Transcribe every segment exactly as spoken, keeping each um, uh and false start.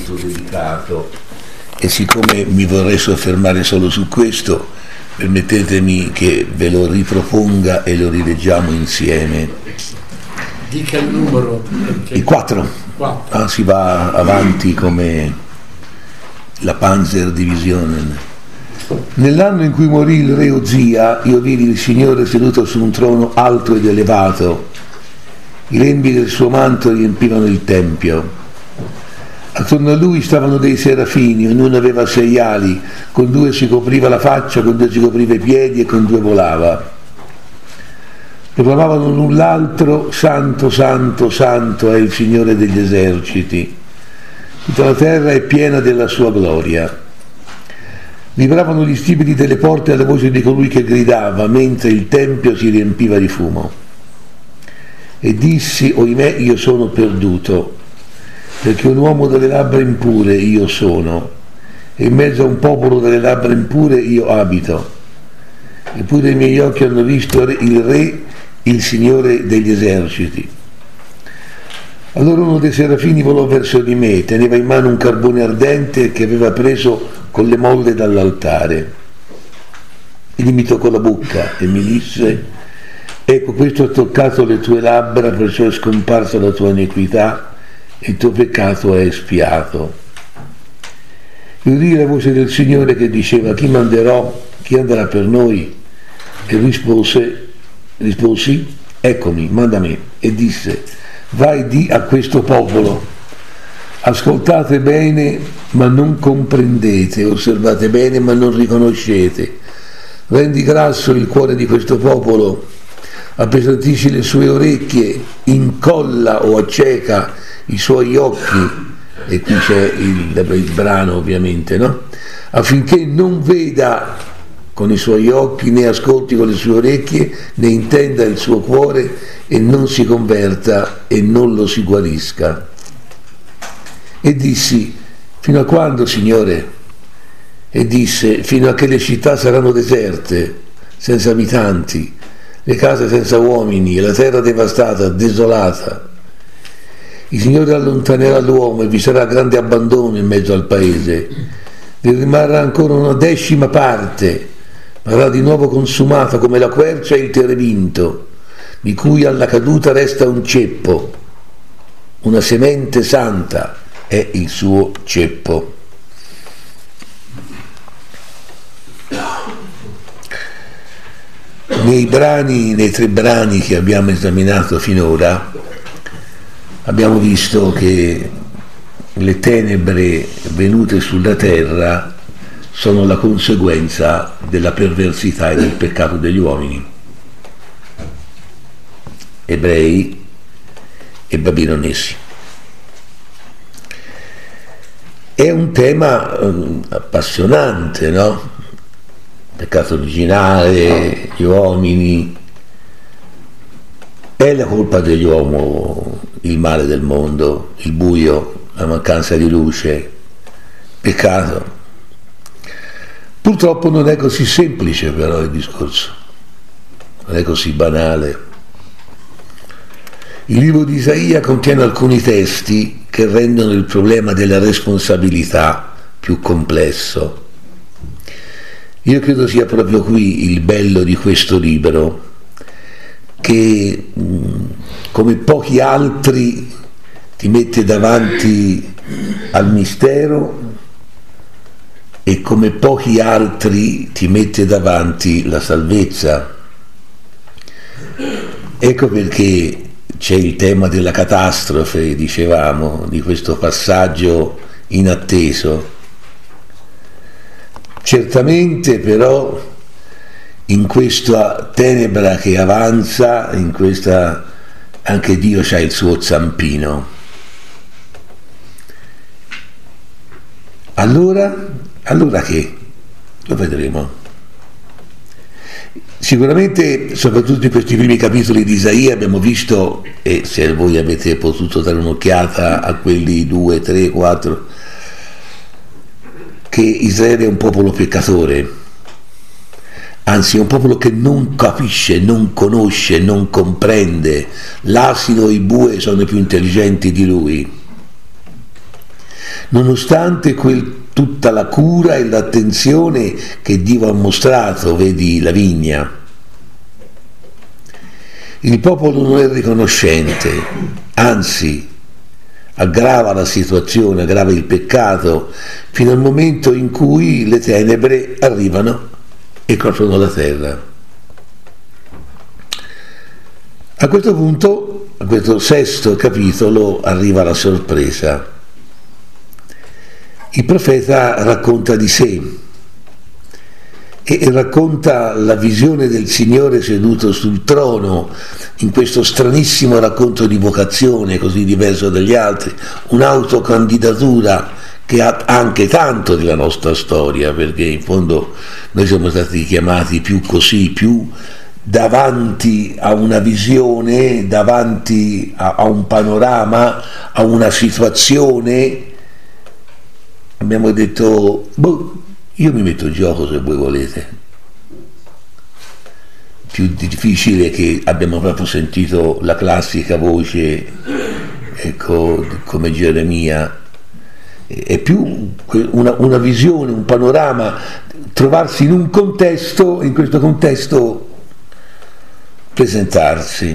molto delicato e siccome mi vorrei soffermare solo su questo, permettetemi che ve lo riproponga e lo rileggiamo insieme. Dica il numero. Perché... Il quattro. Ah, si va avanti come la Panzerdivision. Nell'anno in cui morì il re Uzia, io vidi il Signore seduto su un trono alto ed elevato. I lembi del suo manto riempivano il tempio. Attorno a lui stavano dei serafini, ognuno aveva sei ali, con due si copriva la faccia, con due si copriva i piedi e con due volava. Proclamavano l'un l'altro: Santo, Santo, Santo è il Signore degli eserciti. Tutta la terra è piena della sua gloria. Vibravano gli stipiti delle porte alla voce di colui che gridava, mentre il tempio si riempiva di fumo. E dissi: oimè, io sono perduto, perché un uomo dalle labbra impure io sono, e in mezzo a un popolo dalle labbra impure io abito. Eppure i miei occhi hanno visto il Re, il Signore degli eserciti. Allora uno dei serafini volò verso di me, teneva in mano un carbone ardente che aveva preso con le molle dall'altare. Egli mi toccò la bocca e mi disse: ecco, questo ha toccato le tue labbra, perciò è scomparsa la tua iniquità e il tuo peccato è espiato. Io udii la voce del Signore che diceva: chi manderò? Chi andrà per noi? E rispose, risposi: eccomi, manda me. E disse: vai, di a questo popolo: ascoltate bene ma non comprendete, osservate bene ma non riconoscete. Rendi grasso il cuore di questo popolo, appesantisci le sue orecchie, incolla o acceca i suoi occhi, e qui c'è il, il brano ovviamente, no? Affinché non veda con i suoi occhi, né ascolti con le sue orecchie, né intenda il suo cuore e non si converta e non lo si guarisca. E dissi: fino a quando, Signore? E disse: fino a che le città saranno deserte, senza abitanti, le case senza uomini e la terra devastata, desolata. Il Signore allontanerà l'uomo e vi sarà grande abbandono in mezzo al paese. Vi rimarrà ancora una decima parte, ma sarà di nuovo consumata come la quercia e il terebinto, di cui alla caduta resta un ceppo. Una semente santa è il suo ceppo. Nei brani, nei tre brani che abbiamo esaminato finora, abbiamo visto che le tenebre venute sulla terra sono la conseguenza della perversità e del peccato degli uomini, ebrei e babilonesi. È un tema um, appassionante, no? Peccato originale, gli uomini, è la colpa degli uomini il male del mondo, il buio, la mancanza di luce, peccato. Purtroppo non è così semplice però il discorso, non è così banale. Il libro di Isaia contiene alcuni testi che rendono il problema della responsabilità più complesso. Io credo sia proprio qui il bello di questo libro, che come pochi altri ti mette davanti al mistero e come pochi altri ti mette davanti la salvezza. Ecco perché c'è il tema della catastrofe, dicevamo, di questo passaggio inatteso. Certamente però in questa tenebra che avanza, in questa anche Dio c'ha il suo zampino. Allora, allora che? Lo vedremo. Sicuramente, soprattutto in questi primi capitoli di Isaia, abbiamo visto, e se voi avete potuto dare un'occhiata a quelli due, tre, quattro, che Israele è un popolo peccatore, anzi è un popolo che non capisce, non conosce, non comprende. L'asino e i bue sono più intelligenti di lui. nonostante quel, tutta la cura e l'attenzione che Dio ha mostrato, vedi la vigna. Il popolo non è riconoscente, anzi aggrava la situazione, aggrava il peccato, fino al momento in cui le tenebre arrivano e coprono la terra. A questo punto, a questo sesto capitolo, arriva la sorpresa. Il profeta racconta di sé e racconta la visione del Signore seduto sul trono, in questo stranissimo racconto di vocazione così diverso dagli altri, un'autocandidatura che ha anche tanto della nostra storia, perché in fondo noi siamo stati chiamati più così, più davanti a una visione, davanti a, a un panorama, a una situazione. Abbiamo detto, boh, io mi metto in gioco se voi volete. Più difficile che abbiamo proprio sentito la classica voce, ecco, come Geremia. È più una, una visione, un panorama, trovarsi in un contesto, in questo contesto presentarsi.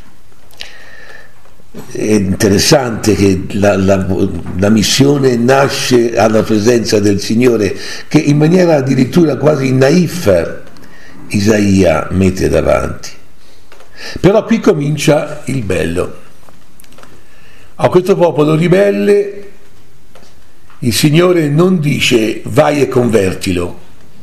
È interessante che la, la, la missione nasce alla presenza del Signore, che in maniera addirittura quasi naif Isaia mette davanti. Però qui comincia il bello. A questo popolo ribelle il Signore non dice vai e convertilo,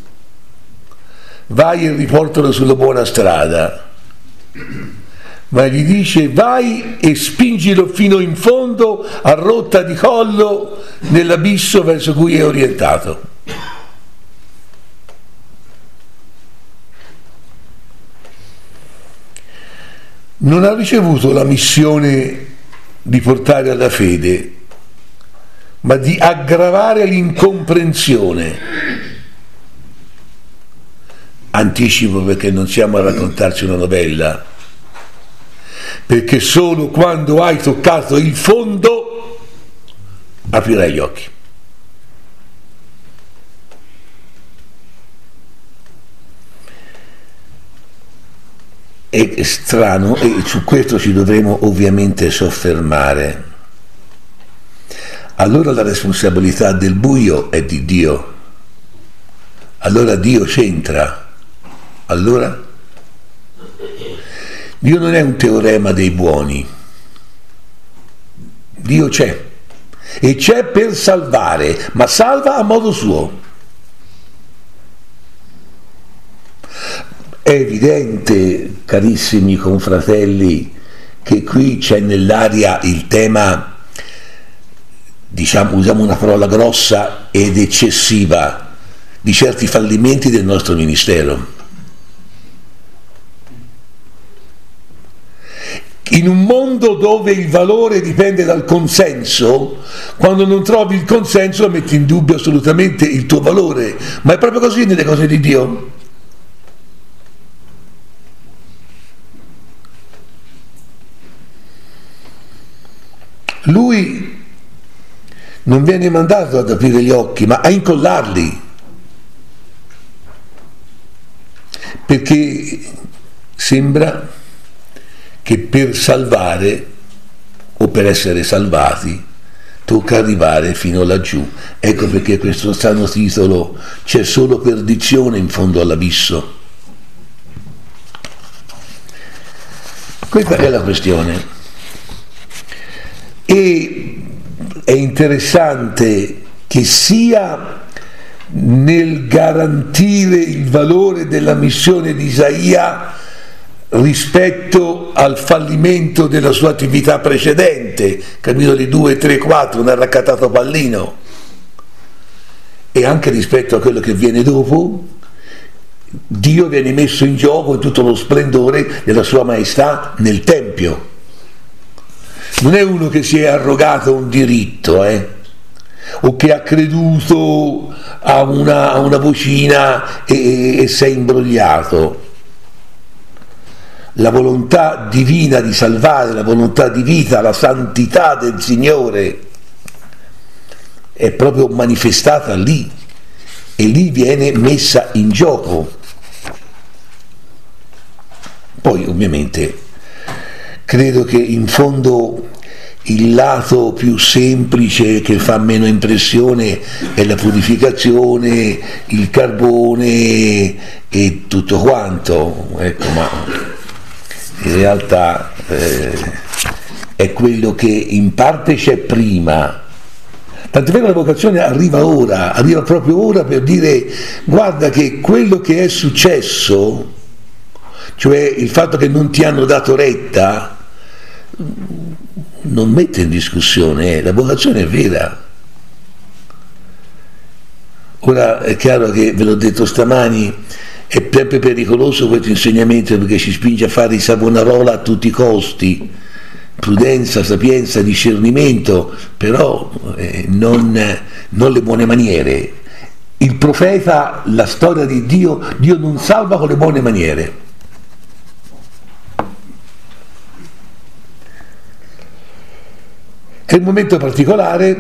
vai e riportalo sulla buona strada, ma gli dice vai e spingilo fino in fondo a rotta di collo nell'abisso verso cui è orientato. Non ha ricevuto la missione di portare alla fede, ma di aggravare l'incomprensione. Anticipo perché non siamo a raccontarci una novella, perché solo quando hai toccato il fondo aprirai gli occhi. È strano e su questo ci dovremo ovviamente soffermare. Allora la responsabilità del buio è di Dio, allora Dio c'entra, allora Dio non è un teorema dei buoni, Dio c'è e c'è per salvare, ma salva a modo suo. È evidente, carissimi confratelli, che qui c'è nell'aria il tema, diciamo, usiamo una parola grossa ed eccessiva, di certi fallimenti del nostro ministero. In un mondo dove il valore dipende dal consenso, quando non trovi il consenso metti in dubbio assolutamente il tuo valore, ma è proprio così nelle cose di Dio. Lui non viene mandato ad aprire gli occhi, ma a incollarli, perché sembra che per salvare o per essere salvati tocca arrivare fino laggiù. Ecco perché questo strano titolo, c'è solo perdizione in fondo all'abisso. Questa è la questione. E è interessante che sia nel garantire il valore della missione di Isaia rispetto al fallimento della sua attività precedente, capitoli due, tre, quattro, un arraccatato pallino, e anche rispetto a quello che viene dopo. Dio viene messo in gioco in tutto lo splendore della sua maestà nel Tempio. Non è uno che si è arrogato un diritto, eh? o che ha creduto a una, a una vocina e, e si è imbrogliato. La volontà divina di salvare, la volontà di vita, la santità del Signore è proprio manifestata lì e lì viene messa in gioco. Poi ovviamente credo che in fondo il lato più semplice che fa meno impressione è la purificazione, il carbone e tutto quanto, ecco, ma in realtà eh, è quello che in parte c'è prima. Tant'è vero, la vocazione arriva ora, arriva proprio ora per dire: guarda che quello che è successo, cioè il fatto che non ti hanno dato retta, non mette in discussione, eh. La vocazione è vera. Ora è chiaro che, ve l'ho detto stamani, è sempre pericoloso questo insegnamento perché ci spinge a fare i Savonarola a tutti i costi, prudenza, sapienza, discernimento, però eh, non, non le buone maniere. Il profeta, la storia di Dio, Dio non salva con le buone maniere. È un momento particolare,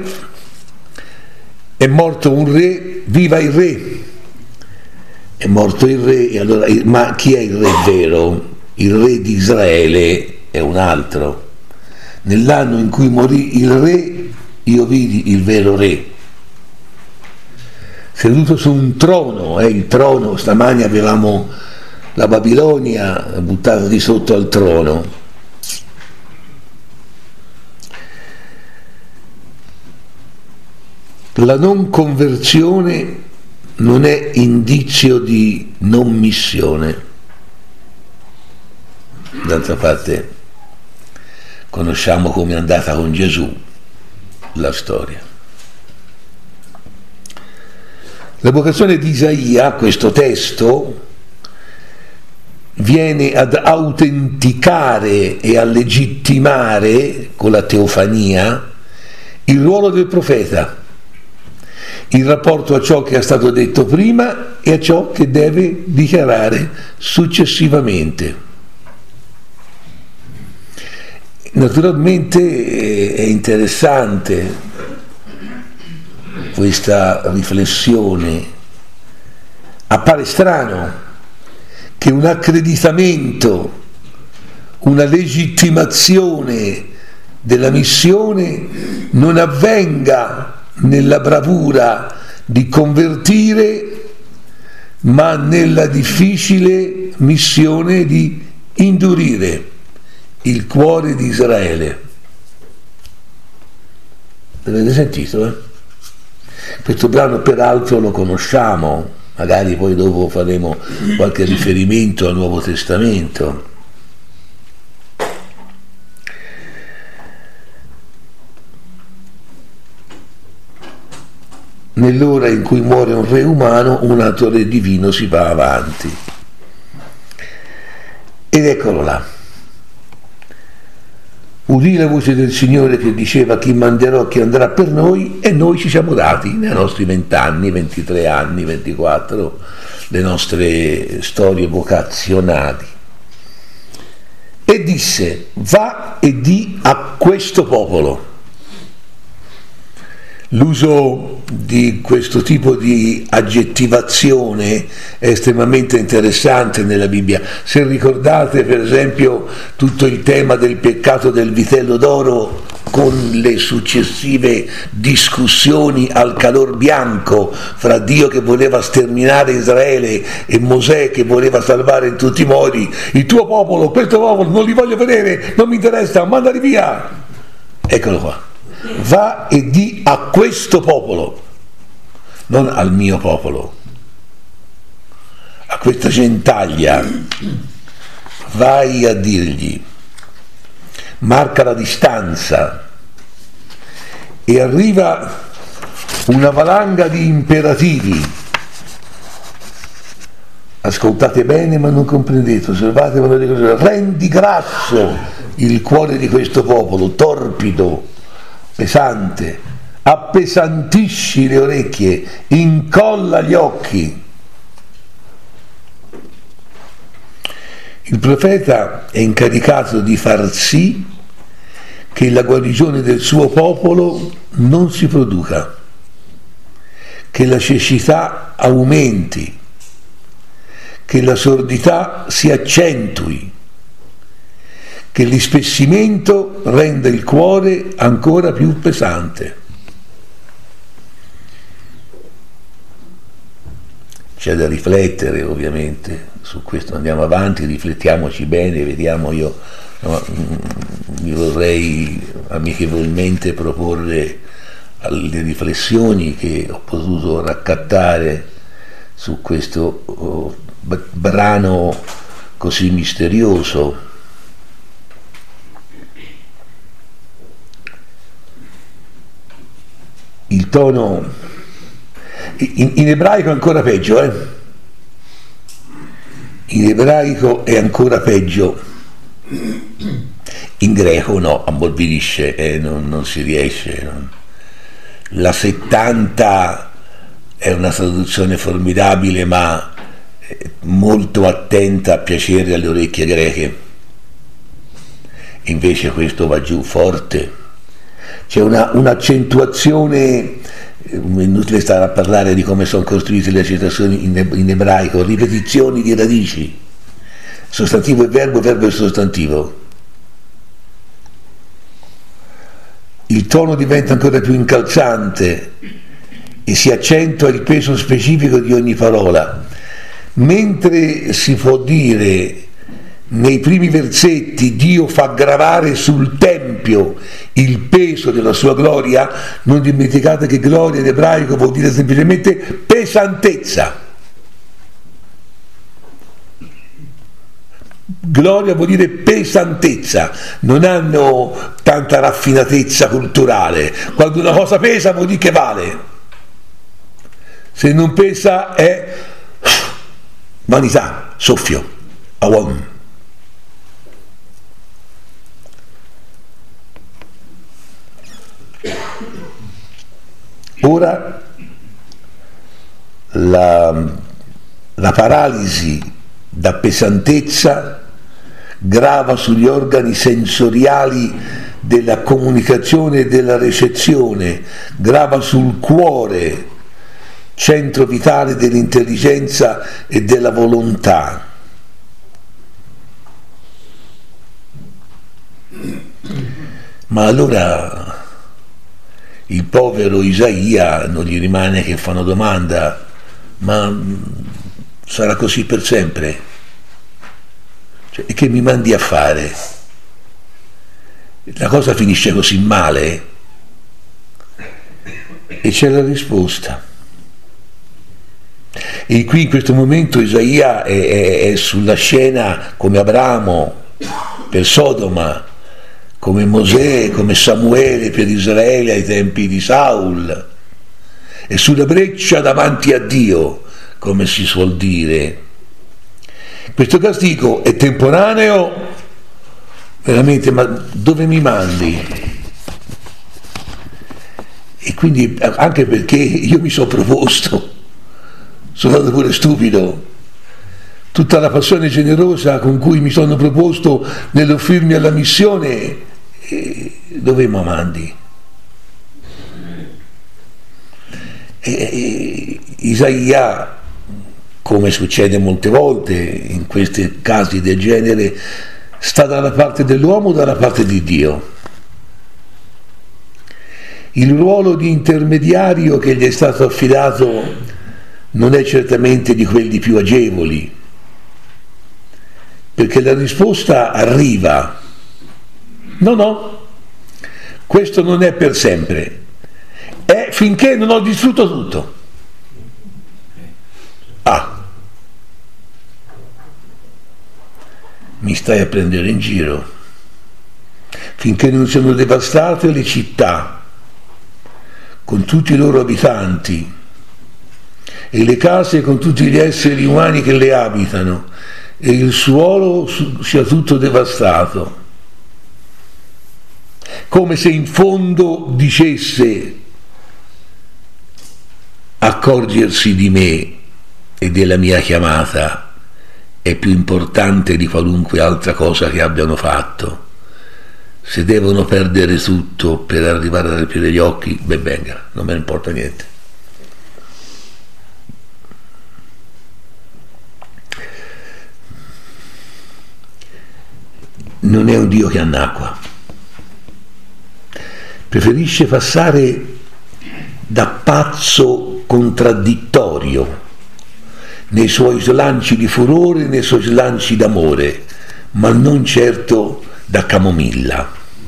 è morto un re, viva il re, è morto il re, e allora, ma chi è il re vero? Il re di Israele è un altro. Nell'anno in cui morì il re, io vidi il vero re, seduto su un trono, eh, il trono, stamani avevamo la Babilonia buttata di sotto al trono. La non conversione non è indizio di non missione. D'altra parte conosciamo come è andata con Gesù la storia. La vocazione di Isaia, questo testo, viene ad autenticare e a legittimare con la teofania il ruolo del profeta, in rapporto a ciò che è stato detto prima e a ciò che deve dichiarare successivamente. Naturalmente è interessante questa riflessione. Appare strano che un accreditamento, una legittimazione della missione non avvenga nella bravura di convertire, ma nella difficile missione di indurire il cuore di Israele. L'avete sentito? Eh? Questo brano peraltro lo conosciamo, magari poi dopo faremo qualche riferimento al Nuovo Testamento. Nell'ora in cui muore un re umano, un altro re divino si va avanti. Ed eccolo là. Udì la voce del Signore che diceva: chi manderò, chi andrà per noi, e noi ci siamo dati nei nostri vent'anni, ventitré anni, ventiquattro, le nostre storie vocazionali. E disse: va e di a questo popolo. L'uso di questo tipo di aggettivazione è estremamente interessante nella Bibbia. Se ricordate per esempio tutto il tema del peccato del vitello d'oro con le successive discussioni al calor bianco fra Dio che voleva sterminare Israele e Mosè che voleva salvare in tutti i modi, il tuo popolo, questo popolo non li voglio vedere, non mi interessa, mandali via. Eccolo qua. Va e di a questo popolo, non al mio popolo, a questa gentaglia, vai a dirgli, marca la distanza, e arriva una valanga di imperativi. Ascoltate bene ma non comprendete, osservate ma non dico, rendi grasso il cuore di questo popolo, torpido, pesante, appesantisci le orecchie, incolla gli occhi. Il profeta è incaricato di far sì che la guarigione del suo popolo non si produca. che la cecità aumenti, che la sordità si accentui, che l'ispessimento renda il cuore ancora più pesante. C'è da riflettere ovviamente su questo, andiamo avanti, riflettiamoci bene, vediamo. Io no, vi vorrei amichevolmente proporre alle riflessioni che ho potuto raccattare su questo oh, brano così misterioso. Il tono in, in ebraico è ancora peggio, eh? In ebraico è ancora peggio, in greco no, ammorbidisce, eh, non, non si riesce. Non. La settanta è una traduzione formidabile, ma molto attenta a piacere alle orecchie greche. Invece questo va giù forte. C'è una, un'accentuazione, inutile stare a parlare di come sono costruite le citazioni in, in ebraico, ripetizioni di radici, sostantivo e verbo, verbo e sostantivo. Il tono diventa ancora più incalzante e si accentua il peso specifico di ogni parola. Mentre si può dire nei primi versetti Dio fa gravare sul Tempio il peso della sua gloria, non dimenticate che gloria in ebraico vuol dire semplicemente pesantezza. Gloria vuol dire pesantezza, non hanno tanta raffinatezza culturale. Quando una cosa pesa vuol dire che vale, se non pesa è vanità, soffio, awam. Ora la, la paralisi da pesantezza grava sugli organi sensoriali della comunicazione e della recezione, grava sul cuore, centro vitale dell'intelligenza e della volontà. Ma allora il povero Isaia non gli rimane che fa una domanda: ma sarà così per sempre? Cioè, e che mi mandi a fare? La cosa finisce così male? E c'è la risposta. E qui in questo momento Isaia è, è, è sulla scena come Abramo per Sodoma, come Mosè, come Samuele per Israele ai tempi di Saul, e sulla breccia davanti a Dio, come si suol dire. Questo castigo è temporaneo, veramente, ma dove mi mandi? E quindi, anche perché io mi sono proposto, sono stato pure stupido, tutta la passione generosa con cui mi sono proposto nell'offrirmi alla missione, e dove mi mandi? E, e, Isaia, come succede molte volte in questi casi del genere, sta dalla parte dell'uomo o dalla parte di Dio. Il ruolo di intermediario che gli è stato affidato non è certamente di quelli più agevoli, perché la risposta arriva. No, no, questo non è per sempre, è finché non ho distrutto tutto. Ah, mi stai a prendere in giro? Finché non siano devastate le città con tutti i loro abitanti e le case con tutti gli esseri umani che le abitano e il suolo sia tutto devastato, come se in fondo dicesse: accorgersi di me e della mia chiamata è più importante di qualunque altra cosa che abbiano fatto. Se devono perdere tutto per arrivare ad aprire gli occhi, ben venga, non me ne importa niente. non è un Dio che annacqua, preferisce passare da pazzo contraddittorio nei suoi slanci di furore, nei suoi slanci d'amore, ma non certo da camomilla.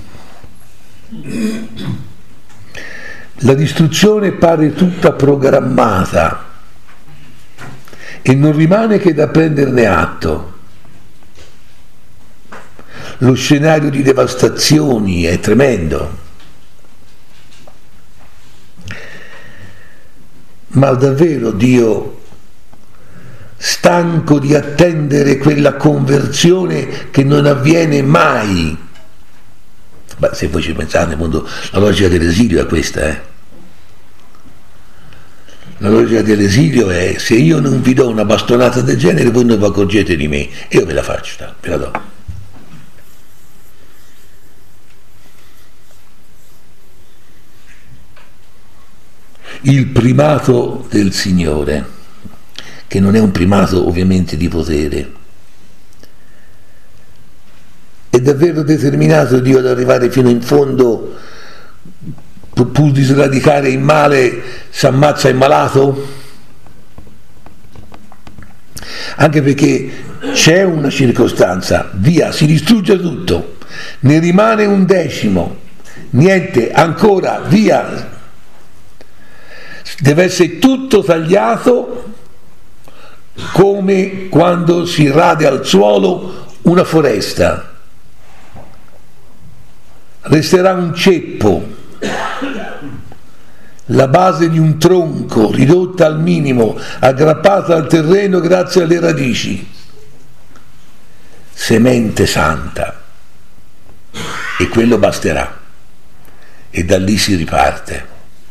La distruzione pare tutta programmata e non rimane che da prenderne atto. Lo scenario di devastazioni è tremendo. Ma davvero Dio, stanco di attendere quella conversione che non avviene mai? Beh, se voi ci pensate, appunto, la logica dell'esilio è questa, eh? La logica dell'esilio è: se io non vi do una bastonata del genere, voi non vi accorgete di me, e io ve la faccio, ve la do. Il primato del Signore, che non è un primato ovviamente di potere, è davvero determinato Dio ad arrivare fino in fondo, pur di sradicare il male, si ammazza il malato? Anche perché c'è una circostanza, via, si distrugge tutto, ne rimane un decimo, niente, ancora, via, deve essere tutto tagliato, come quando si rade al suolo una foresta. Resterà un ceppo, la base di un tronco ridotta al minimo, aggrappata al terreno grazie alle radici. Semente santa, e quello basterà, e da lì si riparte.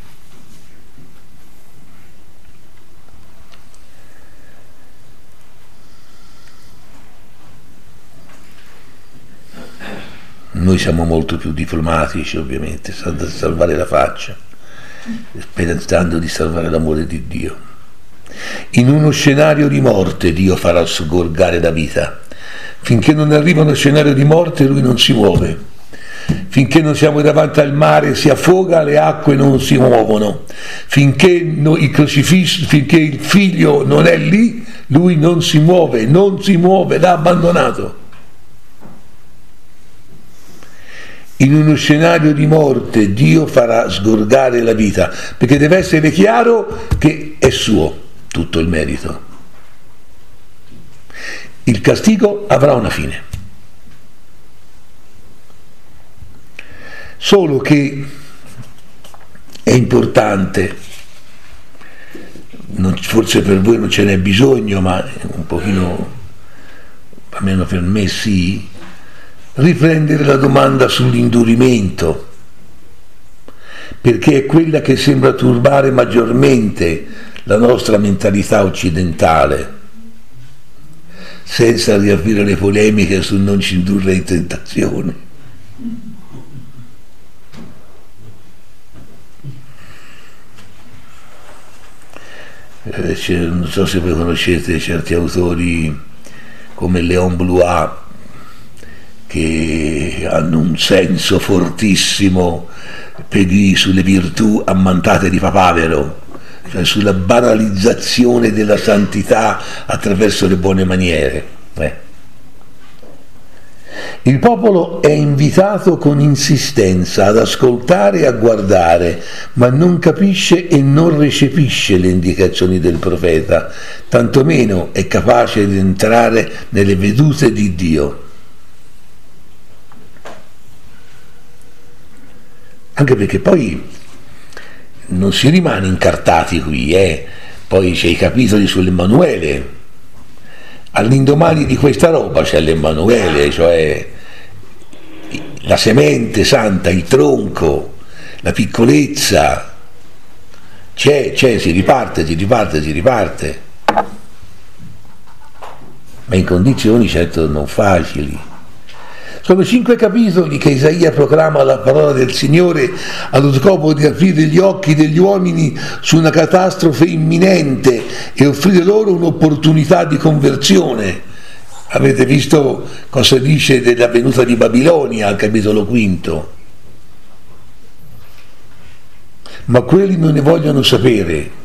Noi siamo molto più diplomatici, ovviamente, da salvare la faccia, pensando di salvare l'amore di Dio. In uno scenario di morte Dio farà sgorgare la vita. Finché non arriva uno scenario di morte Lui non si muove. Finché non siamo davanti al mare si affoga, le acque non si muovono. Finché, no, il crocifisso, finché il figlio non è lì, Lui non si muove, non si muove, l'ha abbandonato. In uno scenario di morte Dio farà sgorgare la vita, perché deve essere chiaro che è suo tutto il merito. Il castigo avrà una fine. Solo che è importante, non, forse per voi non ce n'è bisogno, ma un pochino, almeno per me sì, riprendere la domanda sull'indurimento, perché è quella che sembra turbare maggiormente la nostra mentalità occidentale, senza riaprire le polemiche sul non ci indurre in tentazione. Eh, non so se voi conoscete certi autori come Léon Blois, che hanno un senso fortissimo per i, sulle virtù ammantate di papavero, cioè sulla banalizzazione della santità attraverso le buone maniere. Eh. Il popolo è invitato con insistenza ad ascoltare e a guardare, ma non capisce e non recepisce le indicazioni del profeta, tantomeno è capace di entrare nelle vedute di Dio. Anche perché poi non si rimane incartati qui, eh? Poi c'è i capitoli sull'Emmanuele, all'indomani di questa roba c'è l'Emmanuele, cioè la semente santa, il tronco, la piccolezza, c'è, c'è, si riparte, si riparte, si riparte, ma in condizioni certo non facili. Sono cinque capitoli che Isaia proclama la parola del Signore allo scopo di aprire gli occhi degli uomini su una catastrofe imminente e offrire loro un'opportunità di conversione. Avete visto cosa dice della venuta di Babilonia al capitolo quinto? Ma quelli non ne vogliono sapere.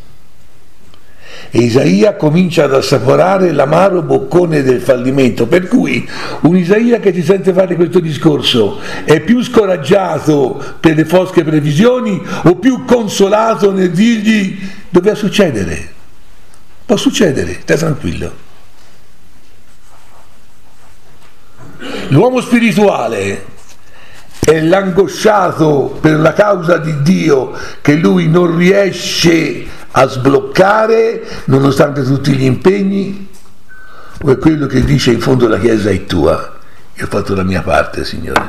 E Isaia comincia ad assaporare l'amaro boccone del fallimento, per cui un Isaia che ti sente fare questo discorso è più scoraggiato per le fosche previsioni o più consolato nel dirgli doveva succedere? Può succedere, stai tranquillo. L'uomo spirituale è l'angosciato per la causa di Dio che lui non riesce a sbloccare nonostante tutti gli impegni, o è quello che dice in fondo la Chiesa è tua, io ho fatto la mia parte, Signore?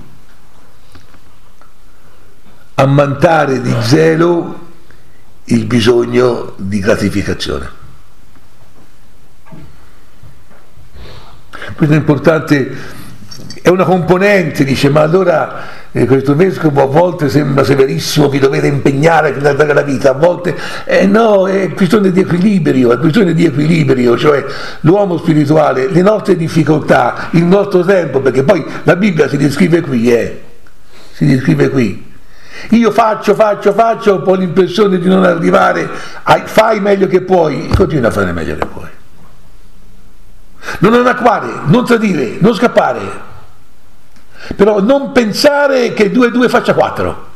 Ammantare di zelo il bisogno di gratificazione. Questo è importante, è una componente, dice, ma allora eh, questo vescovo a volte sembra severissimo, vi dovete impegnare per dare la vita, a volte eh, no, è questione di equilibrio, è questione di equilibrio, cioè l'uomo spirituale, le nostre difficoltà, il nostro tempo, perché poi la Bibbia si descrive qui, eh, si descrive qui. Io faccio, faccio, faccio, ho poi l'impressione di non arrivare, a, fai meglio che puoi, continua a fare meglio che puoi. Non annacquare, non tradire, non scappare. Però non pensare che due e due faccia quattro.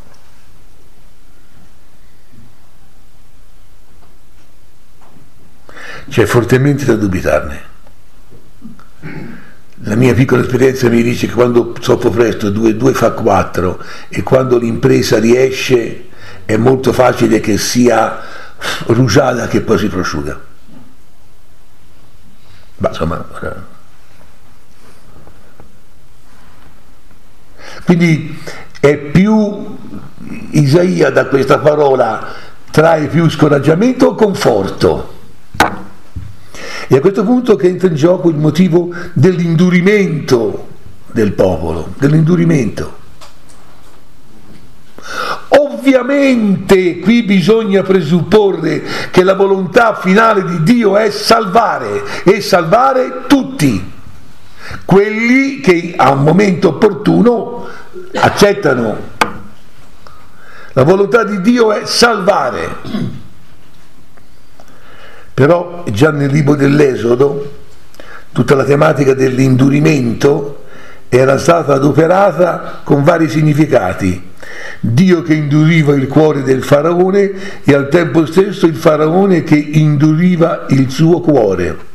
C'è fortemente da dubitarne. La mia piccola esperienza mi dice che quando troppo presto due e due fa quattro e quando l'impresa riesce è molto facile che sia rugiada che poi si prosciuga. Ma insomma... Quindi è più, Isaia da questa parola trae più scoraggiamento o conforto? E a questo punto che entra in gioco il motivo dell'indurimento del popolo, dell'indurimento. Ovviamente qui bisogna presupporre che la volontà finale di Dio è salvare, e salvare tutti. Quelli che a un momento opportuno accettano. La volontà di Dio è salvare. Però già nel libro dell'Esodo tutta la tematica dell'indurimento era stata adoperata con vari significati. Dio che induriva il cuore del faraone e al tempo stesso il faraone che induriva il suo cuore.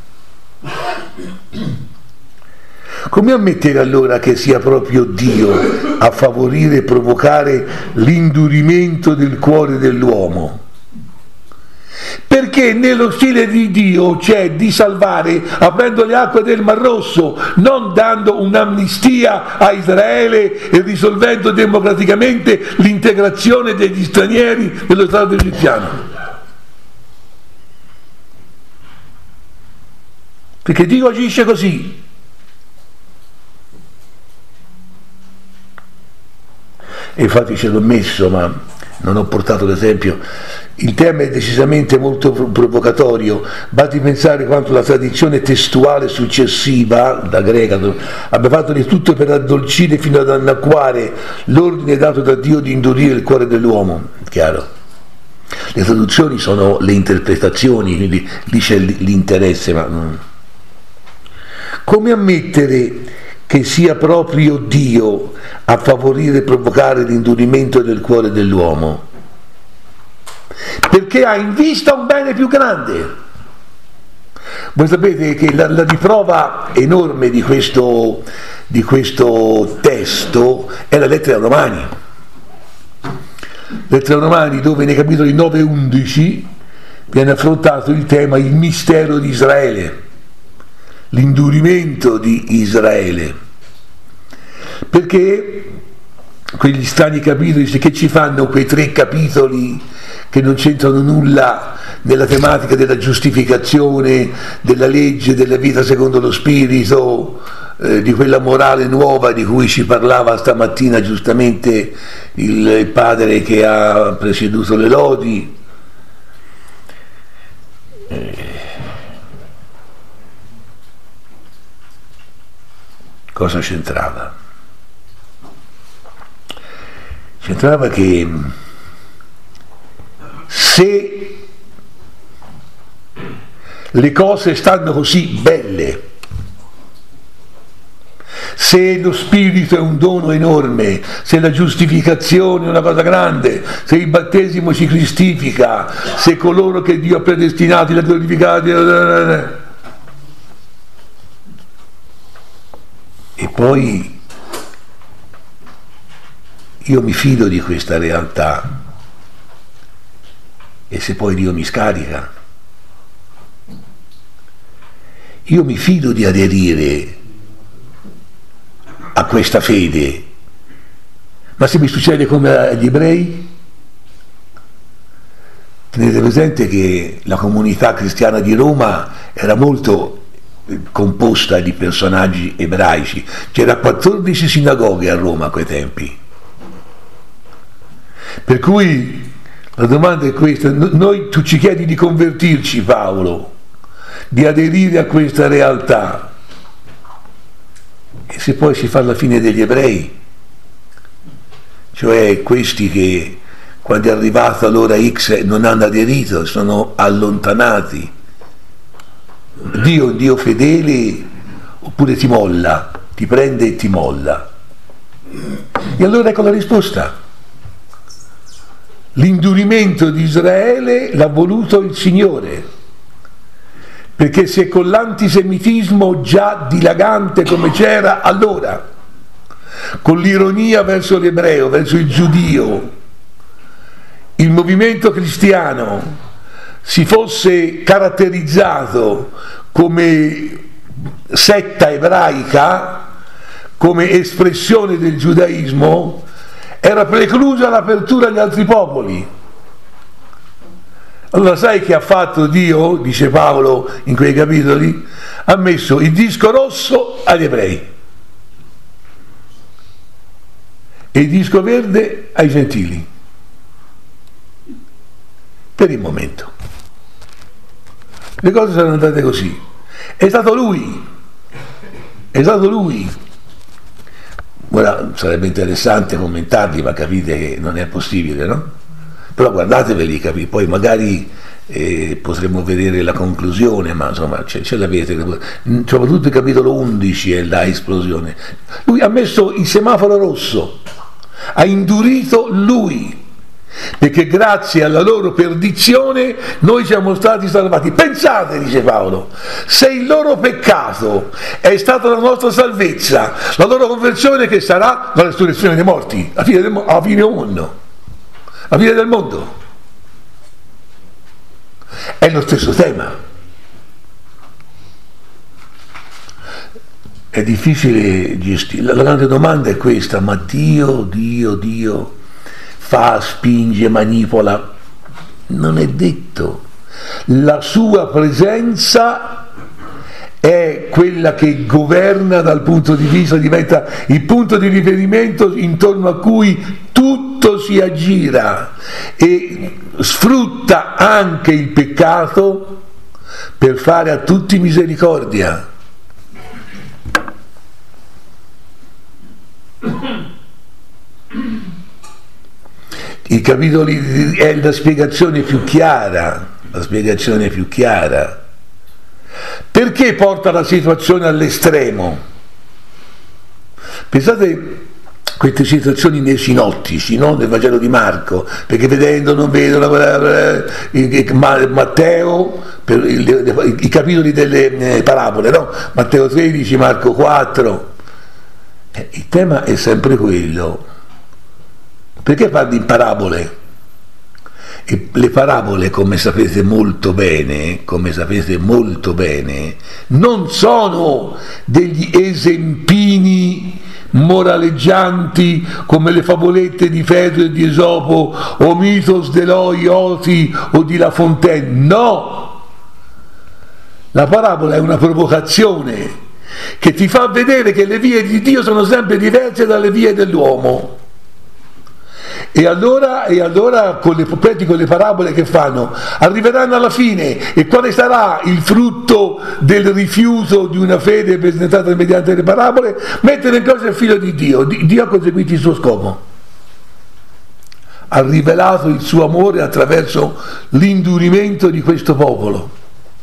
Come ammettere allora che sia proprio Dio a favorire e provocare l'indurimento del cuore dell'uomo? Perché nello stile di Dio c'è di salvare aprendo le acque del Mar Rosso, non dando un'amnistia a Israele e risolvendo democraticamente l'integrazione degli stranieri nello Stato egiziano. Perché Dio agisce così. E infatti ce l'ho messo, ma non ho portato l'esempio. Il tema è decisamente molto provocatorio. Basti pensare quanto la tradizione testuale successiva, da greca, abbia fatto di tutto per addolcire fino ad annacquare l'ordine dato da Dio di indurire il cuore dell'uomo. Chiaro? Le traduzioni sono le interpretazioni, quindi lì c'è l'interesse, ma non... Come ammettere che sia proprio Dio a favorire e provocare l'indurimento del cuore dell'uomo? Perché ha in vista un bene più grande. Voi sapete che la, la riprova enorme di questo, di questo testo è la lettera ai Romani. Lettera ai Romani, dove nei capitoli nove e undici viene affrontato il tema, il mistero di Israele, l'indurimento di Israele, perché quegli strani capitoli, che ci fanno quei tre capitoli che non c'entrano nulla nella tematica della giustificazione, della legge, della vita secondo lo Spirito, eh, di quella morale nuova di cui ci parlava stamattina giustamente il, il padre che ha presieduto le lodi. Eh, Cosa c'entrava? C'entrava che se le cose stanno così belle, se lo spirito è un dono enorme, se la giustificazione è una cosa grande, se il battesimo ci cristifica, se coloro che Dio ha predestinati li ha glorificati, e poi io mi fido di questa realtà, e se poi Dio mi scarica, io mi fido di aderire a questa fede, ma se mi succede come agli ebrei, tenete presente che la comunità cristiana di Roma era molto composta di personaggi ebraici, c'era quattordici sinagoghe a Roma a quei tempi, per cui la domanda è questa: noi, tu ci chiedi di convertirci, Paolo, di aderire a questa realtà, e se poi si fa la fine degli ebrei, cioè questi che quando è arrivata l'ora X non hanno aderito, sono allontanati, Dio è un Dio fedele oppure ti molla, ti prende e ti molla? E allora ecco la risposta: l'indurimento di Israele l'ha voluto il Signore, perché se con l'antisemitismo già dilagante come c'era allora, con l'ironia verso l'ebreo, verso il giudio, il movimento cristiano si fosse caratterizzato come setta ebraica, come espressione del giudaismo, era preclusa l'apertura agli altri popoli. Allora sai che ha fatto Dio, dice Paolo in quei capitoli? Ha messo il disco rosso agli ebrei e il disco verde ai gentili, per il momento. Le cose sono andate così. È stato lui, è stato lui. Ora sarebbe interessante commentarli, ma capite che non è possibile, no? Però guardateveli, capite? Poi magari eh, potremmo vedere la conclusione, ma insomma ce, ce l'avete, soprattutto il capitolo undici è la esplosione. Lui ha messo il semaforo rosso, ha indurito lui, perché grazie alla loro perdizione noi siamo stati salvati. Pensate, dice Paolo, se il loro peccato è stata la nostra salvezza, la loro conversione che sarà la resurrezione dei morti, alla fine del, alla fine del mondo, alla fine del mondo. È lo stesso tema. È difficile gestire. La grande domanda è questa: ma Dio, Dio, Dio fa, spinge, manipola? Non è detto. La sua presenza è quella che governa dal punto di vista, diventa il punto di riferimento intorno a cui tutto si aggira, e sfrutta anche il peccato per fare a tutti misericordia. I capitoli è la spiegazione più chiara, la spiegazione più chiara. Perché porta la situazione all'estremo? Pensate queste situazioni nei sinottici, no? Nel Vangelo di Marco, perché vedendo non vedono, Matteo, per i, i capitoli delle parabole, no? Matteo tredici, Marco quattro. Il tema è sempre quello. Perché parli in parabole? E le parabole, come sapete molto bene, come sapete molto bene, non sono degli esempini moraleggianti come le favolette di Fedro e di Esopo o Mitos dell'Oi, Oti o di La Fontaine. No! La parabola è una provocazione che ti fa vedere che le vie di Dio sono sempre diverse dalle vie dell'uomo, E allora, e allora con le profeti, con le parabole che fanno, arriveranno alla fine, e quale sarà il frutto del rifiuto di una fede presentata mediante le parabole? Mettere in cosa il figlio di Dio. Dio ha conseguito il suo scopo, ha rivelato il suo amore attraverso l'indurimento di questo popolo.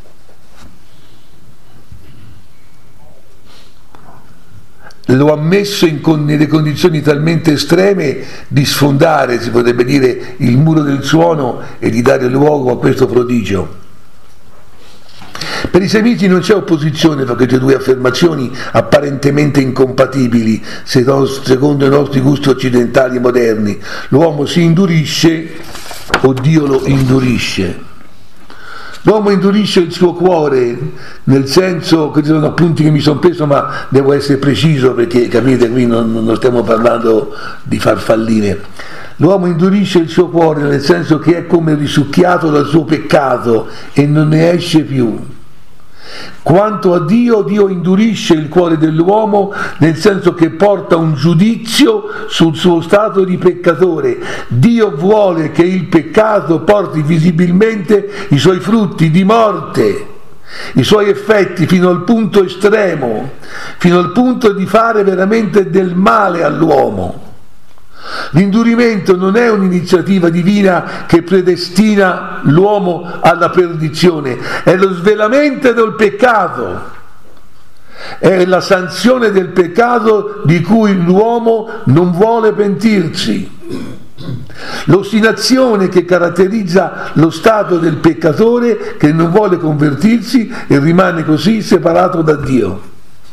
Lo ha messo in con, nelle condizioni talmente estreme di sfondare, si potrebbe dire, il muro del suono e di dare luogo a questo prodigio. Per i semiti non c'è opposizione fra queste due affermazioni apparentemente incompatibili secondo i nostri gusti occidentali moderni. L'uomo si indurisce o Dio lo indurisce. L'uomo indurisce il suo cuore, nel senso, questi sono appunti che mi sono preso, ma devo essere preciso perché, capite, qui non, non stiamo parlando di farfalline. L'uomo indurisce il suo cuore nel senso che è come risucchiato dal suo peccato e non ne esce più. Quanto a Dio, Dio indurisce il cuore dell'uomo nel senso che porta un giudizio sul suo stato di peccatore. Dio vuole che il peccato porti visibilmente i suoi frutti di morte, i suoi effetti fino al punto estremo, fino al punto di fare veramente del male all'uomo. L'indurimento non è un'iniziativa divina che predestina l'uomo alla perdizione, è lo svelamento del peccato, è la sanzione del peccato di cui l'uomo non vuole pentirsi. L'ostinazione che caratterizza lo stato del peccatore che non vuole convertirsi e rimane così separato da Dio.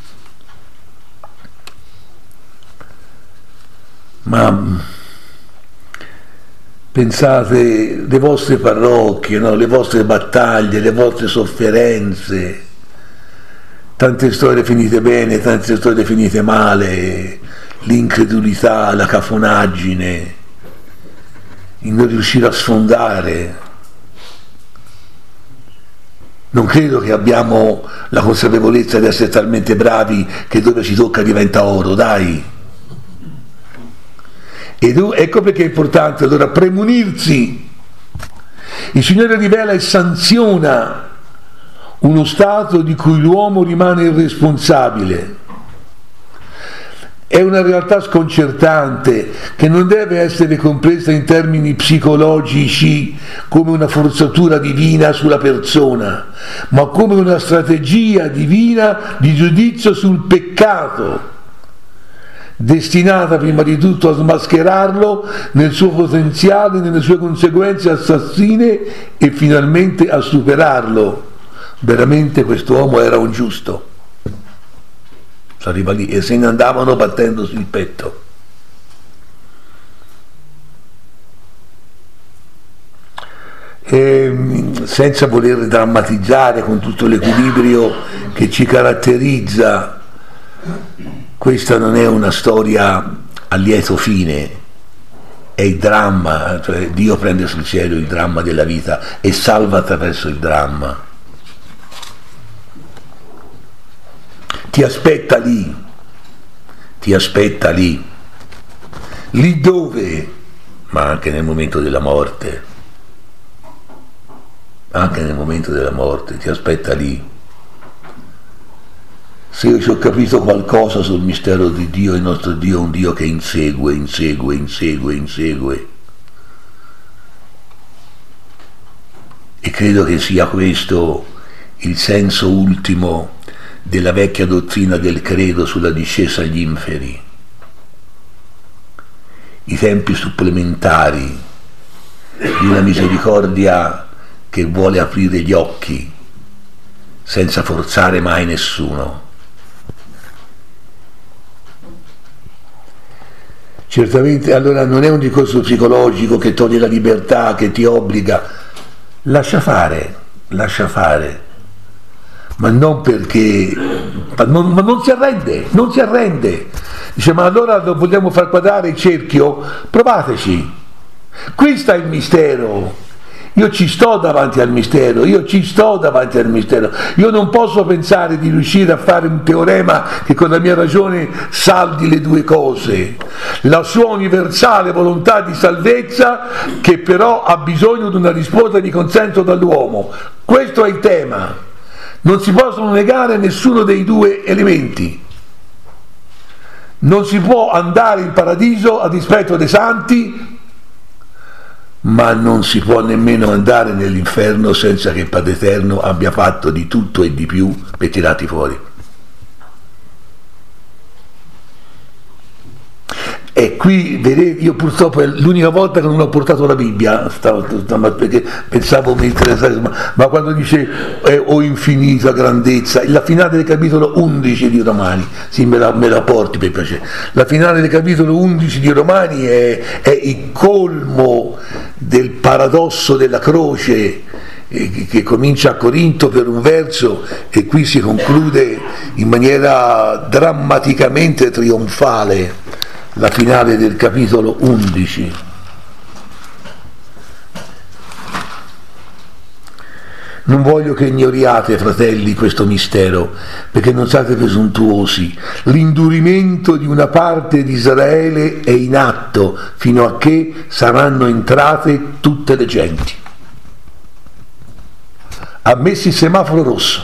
Ma pensate, le vostre parrocchie, no? Le vostre battaglie, le vostre sofferenze, tante storie finite bene, tante storie finite male, l'incredulità, la cafonaggine, il non riuscire a sfondare. Non credo che abbiamo la consapevolezza di essere talmente bravi che dove si tocca diventa oro, dai. Ed ecco perché è importante allora premunirsi. Il Signore rivela e sanziona uno stato di cui l'uomo rimane irresponsabile. È una realtà sconcertante che non deve essere compresa in termini psicologici come una forzatura divina sulla persona, ma come una strategia divina di giudizio sul peccato, destinata prima di tutto a smascherarlo nel suo potenziale, nelle sue conseguenze assassine e finalmente a superarlo. Veramente quest'uomo era un giusto. Arriva lì e se ne andavano battendosi il petto. E, senza voler drammatizzare, con tutto l'equilibrio che ci caratterizza, questa non è una storia a lieto fine, è il dramma, cioè Dio prende sul serio il dramma della vita e salva attraverso il dramma. Ti aspetta lì, ti aspetta lì, lì dove? Ma anche nel momento della morte, anche nel momento della morte, ti aspetta lì. Se io ci ho capito qualcosa sul mistero di Dio, il nostro Dio è un Dio che insegue, insegue, insegue, insegue. E credo che sia questo il senso ultimo della vecchia dottrina del credo sulla discesa agli inferi. I tempi supplementari di una misericordia che vuole aprire gli occhi senza forzare mai nessuno. Certamente, allora non è un discorso psicologico che toglie la libertà, che ti obbliga. Lascia fare, lascia fare, ma non perché, ma non, ma non si arrende, non si arrende. Dice, ma allora non vogliamo far quadrare il cerchio? Provateci. Questo è il mistero. io ci sto davanti al mistero, io ci sto davanti al mistero, io non posso pensare di riuscire a fare un teorema che con la mia ragione saldi le due cose, la sua universale volontà di salvezza che però ha bisogno di una risposta di consenso dall'uomo. Questo è il tema, non si possono negare nessuno dei due elementi. Non si può andare in paradiso a dispetto dei santi, ma non si può nemmeno andare nell'inferno senza che il Padre Eterno abbia fatto di tutto e di più per tirarti fuori. E qui, vedete, io purtroppo è l'unica volta che non ho portato la Bibbia, stavo, stavo, perché pensavo mi interessasse, ma, ma quando dice eh, o infinita grandezza, la finale del capitolo undici di Romani, sì, me la, me la porti per piacere, la finale del capitolo undici di Romani è, è il colmo del paradosso della croce, eh, che comincia a Corinto per un verso e qui si conclude in maniera drammaticamente trionfale. La finale del capitolo undici. Non voglio che ignoriate, fratelli, questo mistero, perché non siate presuntuosi. L'indurimento di una parte di Israele è in atto fino a che saranno entrate tutte le genti. Ha messo il semaforo rosso.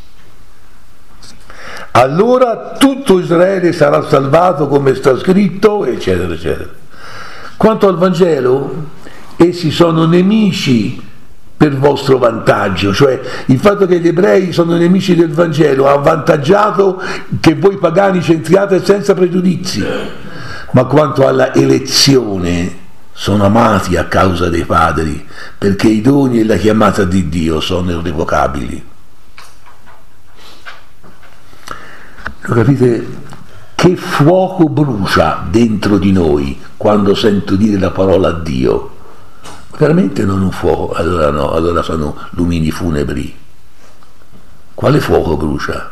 Allora tutto Israele sarà salvato come sta scritto, eccetera, eccetera. Quanto al Vangelo, essi sono nemici per vostro vantaggio, cioè il fatto che gli ebrei sono nemici del Vangelo ha avvantaggiato che voi pagani centriate senza pregiudizi, ma quanto alla elezione sono amati a causa dei padri, perché i doni e la chiamata di Dio sono irrevocabili. Lo capite? Che fuoco brucia dentro di noi quando sento dire la parola Dio? Veramente non un fuoco, allora no, allora sono lumini funebri. Quale fuoco brucia?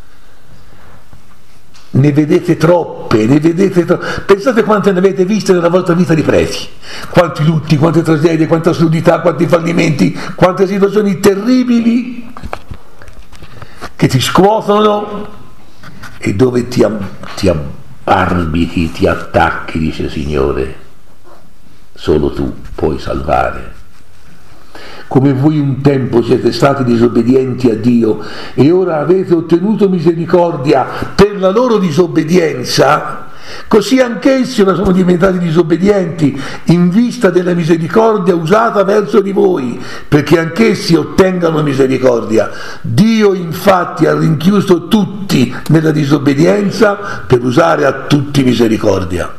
Ne vedete troppe, ne vedete troppe. Pensate quante ne avete viste nella vostra vita di preti, quanti lutti, quante tragedie, quanta assurdità, quanti fallimenti, quante situazioni terribili che ti scuotono e dove ti, ti abbarbiti, ti attacchi, dice Signore, solo tu puoi salvare. Come voi un tempo siete stati disobbedienti a Dio e ora avete ottenuto misericordia per la loro disobbedienza, così anch'essi ora sono diventati disobbedienti in vista della misericordia usata verso di voi, perché anch'essi ottengano misericordia. Dio infatti ha rinchiuso tutti nella disobbedienza per usare a tutti misericordia.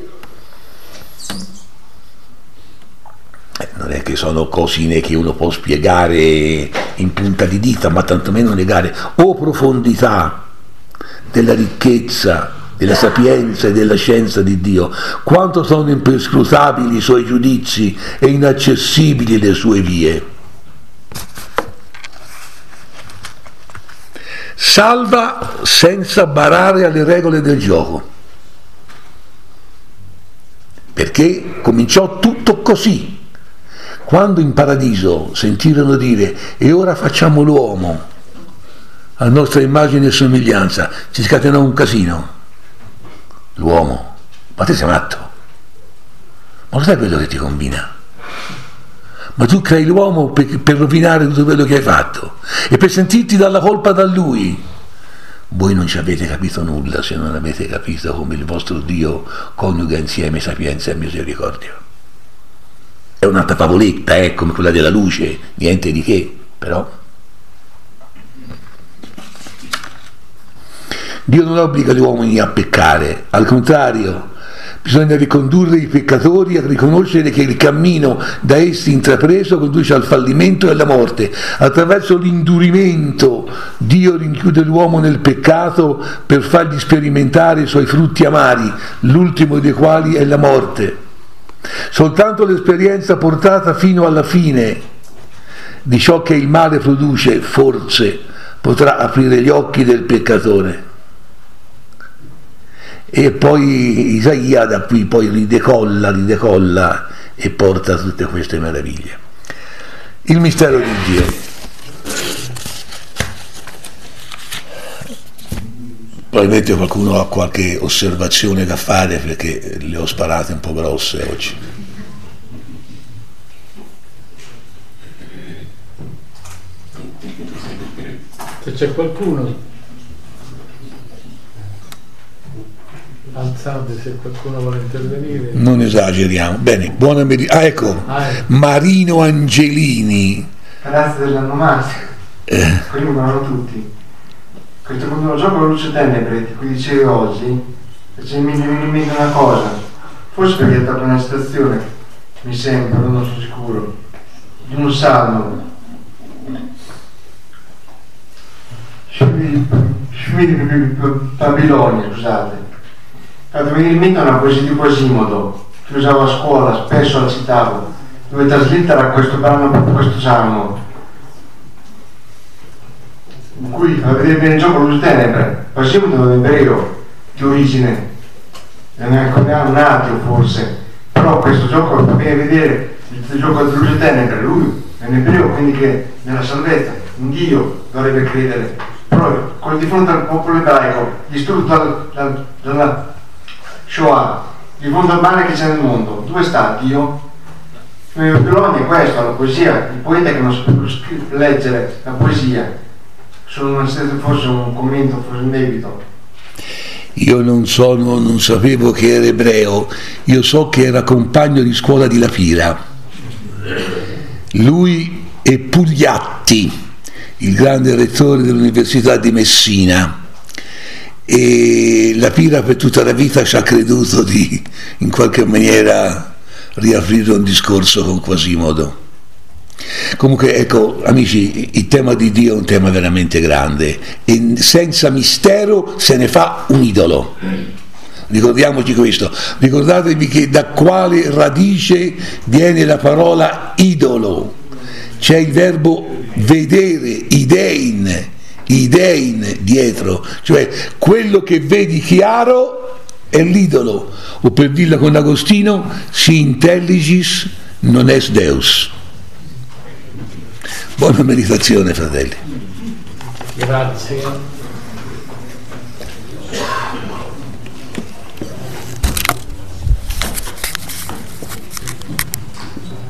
Eh, non è che sono cosine che uno può spiegare in punta di dita, ma tantomeno negare o profondità della ricchezza, della sapienza e della scienza di Dio, quanto sono imperscrutabili i suoi giudizi e inaccessibili le sue vie. Salva senza barare alle regole del gioco, perché cominciò tutto così. Quando in paradiso sentirono dire e ora facciamo l'uomo a nostra immagine e somiglianza, si scatenò un casino. L'uomo, ma te sei matto, ma lo sai quello che ti combina? Ma tu crei l'uomo per, per rovinare tutto quello che hai fatto e per sentirti dalla colpa da lui. Voi non ci avete capito nulla se non avete capito come il vostro Dio coniuga insieme sapienza e misericordia. È un'altra favoletta, eh, come quella della luce, niente di che, però Dio non obbliga gli uomini a peccare, al contrario, bisogna ricondurre i peccatori a riconoscere che il cammino da essi intrapreso conduce al fallimento e alla morte. Attraverso l'indurimento Dio rinchiude l'uomo nel peccato per fargli sperimentare i suoi frutti amari, l'ultimo dei quali è la morte. Soltanto l'esperienza portata fino alla fine di ciò che il male produce, forse, potrà aprire gli occhi del peccatore. E poi Isaia da qui poi ridecolla, ridecolla e porta tutte queste meraviglie. Il mistero di Dio. Probabilmente qualcuno ha qualche osservazione da fare perché le ho sparate un po' grosse oggi. Se c'è qualcuno, alzate se qualcuno vuole intervenire. Non esageriamo. Bene, buona meditazione. Ah, ecco, Ah, ecco. Marino Angelini. Grazie dell'anomastica, Eh, quelli vanno tutti. Questo continuo gioco con luce tenebre, di cui dicevi oggi, perché mi viene in mente una cosa, forse perché è stata una citazione, mi sembra, non sono sicuro, di un salmo. Scimmi di Babilonia, scusate. Fatto venire in mente una poesia di Quasimodo, che usavo a scuola, spesso la citavo, dove traslittera questo brano, questo salmo, in cui a vedere bene il gioco luce tenebre, Quasimodo è un ebreo di origine, non è ancora un ateo forse, però questo gioco fa bene vedere il gioco di luce tenebre, lui è un ebreo, quindi che nella salvezza, in Dio dovrebbe credere, però con di fronte al popolo ebraico, distrutto dal, dal, dalla Shoah, di fronte al male che c'è nel mondo, dove sta Dio? In Babilonia è questo, la poesia, il poeta che non sa leggere la poesia, sono forse un commento, forse un debito. io non sono, non sapevo che era ebreo, io so che era compagno di scuola di La Pira. Lui e Pugliatti, il grande rettore dell'Università di Messina, e La Pira per tutta la vita ci ha creduto di in qualche maniera riaprire un discorso con Quasimodo. Comunque, ecco, amici, il tema di Dio è un tema veramente grande e senza mistero se ne fa un idolo. Ricordiamoci questo, ricordatevi che da quale radice viene la parola idolo. C'è il verbo vedere, idein, idein dietro, cioè quello che vedi chiaro è l'idolo, o per dirla con Agostino, si intelligis non est Deus. Buona meditazione, fratelli. Grazie.